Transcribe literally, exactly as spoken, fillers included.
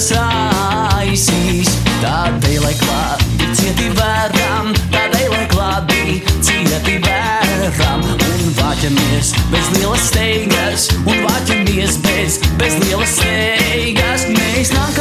kas raisīs. Tādēļ, lai klāti cieti varam, tādēļ, lai klāti cieti varam. Un vāķamies bez lielas steigas, un vāķamies bez, bez lielas steigas. Mēs nāk